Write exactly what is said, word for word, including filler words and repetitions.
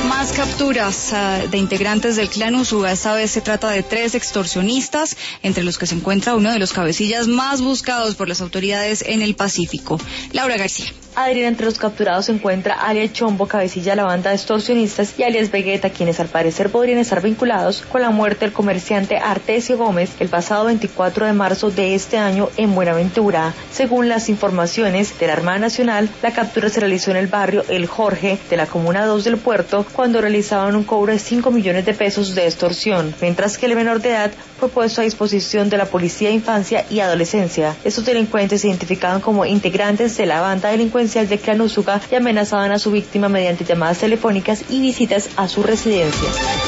Más capturas uh, de integrantes del clan Usuga. Esta vez se trata de tres extorsionistas, entre los que se encuentra uno de los cabecillas más buscados por las autoridades en el Pacífico. Laura García. Adrián, entre los capturados se encuentra alias Chombo, cabecilla de la banda de extorsionistas, y alias Vegeta, quienes al parecer podrían estar vinculados con la muerte del comerciante Artesio Gómez el pasado veinticuatro de marzo de este año en Buenaventura. Según las informaciones de la Armada Nacional, la captura se realizó en el barrio El Jorge de la Comuna dos del Puerto, cuando realizaban un cobro de cinco millones de pesos de extorsión, mientras que el menor de edad fue puesto a disposición de la Policía de Infancia y Adolescencia. Estos delincuentes se identificaban como integrantes de la banda delincuencial del clan Usuga y amenazaban a su víctima mediante llamadas telefónicas y visitas a su residencia.